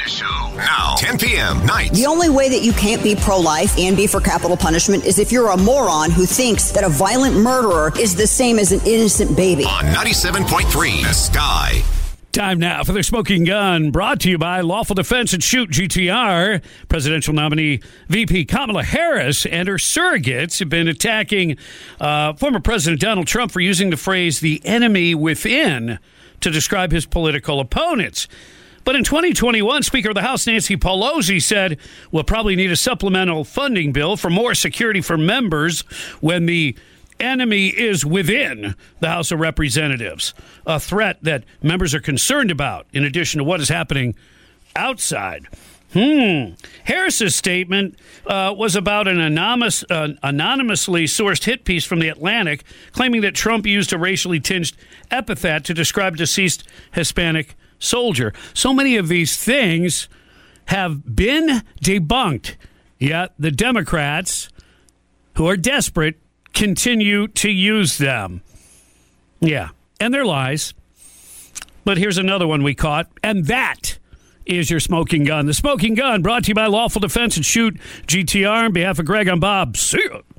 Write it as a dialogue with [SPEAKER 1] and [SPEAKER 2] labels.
[SPEAKER 1] Show. Now, 10 p.m. nights.
[SPEAKER 2] The only way that you can't be pro-life and be for capital punishment is if you're a moron who thinks that a violent murderer is the same as an innocent baby.
[SPEAKER 1] On 97.3 The Sky.
[SPEAKER 3] Time now for the Smoking Gun, brought to you by Lawful Defense and Shoot GTR. Presidential nominee VP Kamala Harris and her surrogates have been attacking former President Donald Trump for using the phrase "the enemy within" to describe his political opponents. But in 2021, Speaker of the House Nancy Pelosi said we'll probably need a supplemental funding bill for more security for members when the enemy is within the House of Representatives, a threat that members are concerned about, in addition to what is happening outside. Harris's statement was about an anonymously sourced hit piece from The Atlantic, claiming that Trump used a racially tinged epithet to describe a deceased Hispanic soldier. So many of these things have been debunked, yet the Democrats, who are desperate, continue to use them. Yeah, and they're lies. But here's another one we caught, and that is your Smoking Gun. The Smoking Gun, brought to you by Lawful Defense and Shoot GTR. On behalf of Greg, I'm Bob. See ya.